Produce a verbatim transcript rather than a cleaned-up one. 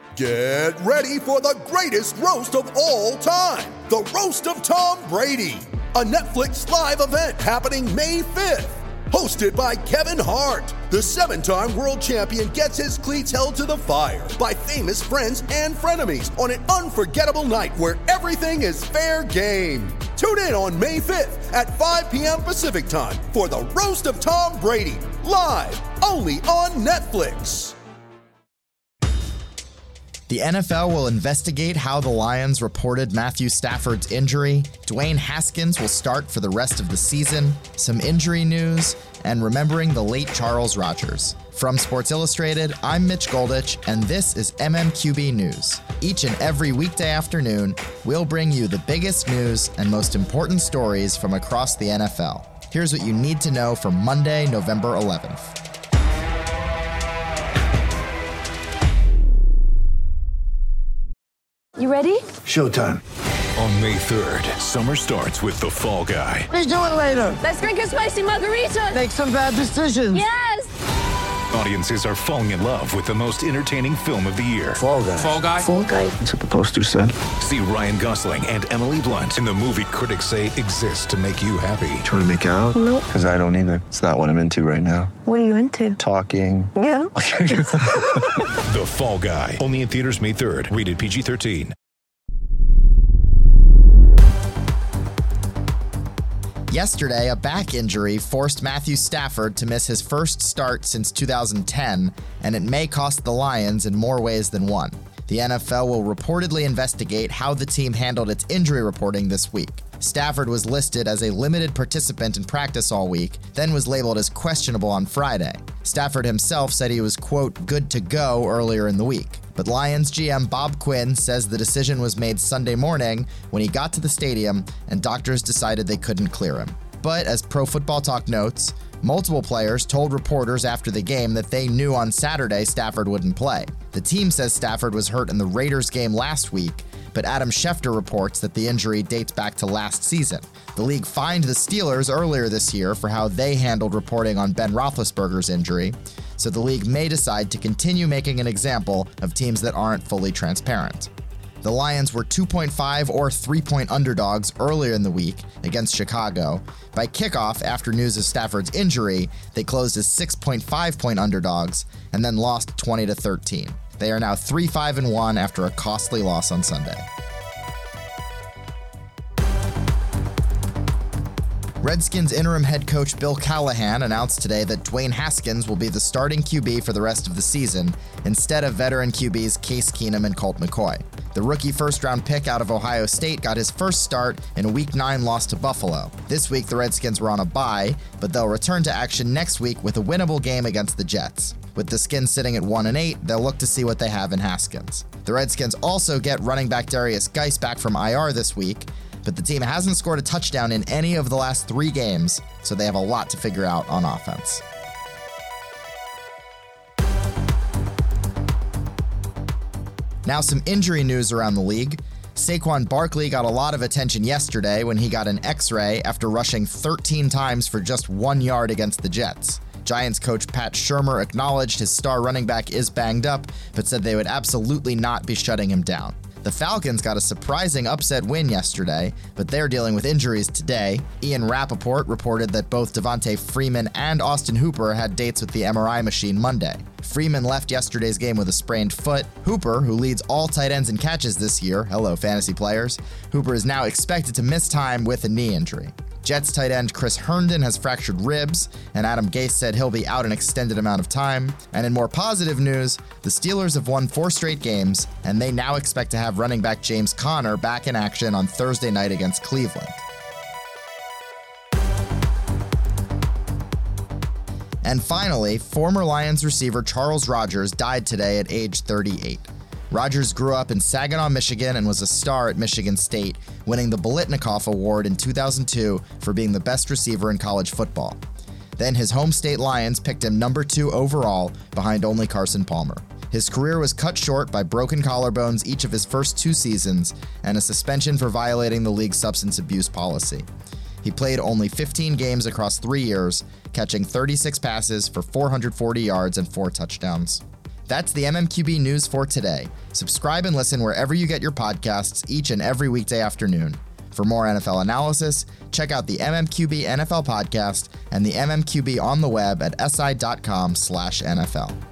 Get ready for the greatest roast of all time, the Roast of Tom Brady, a Netflix live event happening May fifth. Hosted by Kevin Hart, the seven-time world champion gets his cleats held to the fire by famous friends and frenemies on an unforgettable night where everything is fair game. Tune in on May fifth at five p.m. Pacific time for the Roast of Tom Brady, live only on Netflix. The N F L will investigate how the Lions reported Matthew Stafford's injury. Dwayne Haskins will start for the rest of the season. Some injury news, and remembering the late Charles Rogers. From Sports Illustrated, I'm Mitch Goldich, and this is M M Q B News. Each and every weekday afternoon, we'll bring you the biggest news and most important stories from across the N F L. Here's what you need to know for Monday, November eleventh. You ready? Showtime. On May third, summer starts with The Fall Guy. Let's do it later. Let's drink a spicy margarita. Make some bad decisions. Yes! Audiences are falling in love with the most entertaining film of the year. Fall Guy. Fall Guy? Fall Guy. That's what the poster said. See Ryan Gosling and Emily Blunt in the movie critics say exists to make you happy. Trying to make it out? Nope. Because I don't either. It's not what I'm into right now. What are you into? Talking. Yeah. The Fall Guy. Only in theaters May third. Rated P G thirteen. Yesterday, a back injury forced Matthew Stafford to miss his first start since two thousand ten, and it may cost the Lions in more ways than one. The N F L will reportedly investigate how the team handled its injury reporting this week. Stafford was listed as a limited participant in practice all week, then was labeled as questionable on Friday. Stafford himself said he was, quote, good to go earlier in the week. But Lions G M Bob Quinn says the decision was made Sunday morning when he got to the stadium and doctors decided they couldn't clear him. But as Pro Football Talk notes, multiple players told reporters after the game that they knew on Saturday Stafford wouldn't play. The team says Stafford was hurt in the Raiders game last week, but Adam Schefter reports that the injury dates back to last season. The league fined the Steelers earlier this year for how they handled reporting on Ben Roethlisberger's injury, so the league may decide to continue making an example of teams that aren't fully transparent. The Lions were two point five or three point underdogs earlier in the week against Chicago. By kickoff, after news of Stafford's injury, they closed as six point five point underdogs and then lost twenty to thirteen. They are now three five and one after a costly loss on Sunday. Redskins interim head coach Bill Callahan announced today that Dwayne Haskins will be the starting Q B for the rest of the season, instead of veteran Q Bs Case Keenum and Colt McCoy. The rookie first-round pick out of Ohio State got his first start in a Week nine loss to Buffalo. This week, the Redskins were on a bye, but they'll return to action next week with a winnable game against the Jets. With the Skins sitting at one and eight, they'll look to see what they have in Haskins. The Redskins also get running back Darius Geis back from I R this week, but the team hasn't scored a touchdown in any of the last three games, so they have a lot to figure out on offense. Now some injury news around the league. Saquon Barkley got a lot of attention yesterday when he got an X-ray after rushing thirteen times for just one yard against the Jets. Giants coach Pat Shurmur acknowledged his star running back is banged up, but said they would absolutely not be shutting him down. The Falcons got a surprising upset win yesterday, but they're dealing with injuries today. Ian Rappaport reported that both Devontae Freeman and Austin Hooper had dates with the M R I machine Monday. Freeman left yesterday's game with a sprained foot. Hooper, who leads all tight ends in catches this year, hello fantasy players, Hooper is now expected to miss time with a knee injury. Jets tight end Chris Herndon has fractured ribs, and Adam Gase said he'll be out an extended amount of time. And in more positive news, the Steelers have won four straight games, and they now expect to have running back James Conner back in action on Thursday night against Cleveland. And finally, former Lions receiver Charles Rogers died today at age thirty-eight. Rogers grew up in Saginaw, Michigan, and was a star at Michigan State, winning the Biletnikoff Award in two thousand two for being the best receiver in college football. Then his home state Lions picked him number two overall, behind only Carson Palmer. His career was cut short by broken collarbones each of his first two seasons and a suspension for violating the league's substance abuse policy. He played only fifteen games across three years, catching thirty-six passes for four hundred forty yards and four touchdowns. That's the M M Q B news for today. Subscribe and listen wherever you get your podcasts each and every weekday afternoon. For more N F L analysis, check out the M M Q B N F L podcast and the M M Q B on the web at si dot com slash N F L.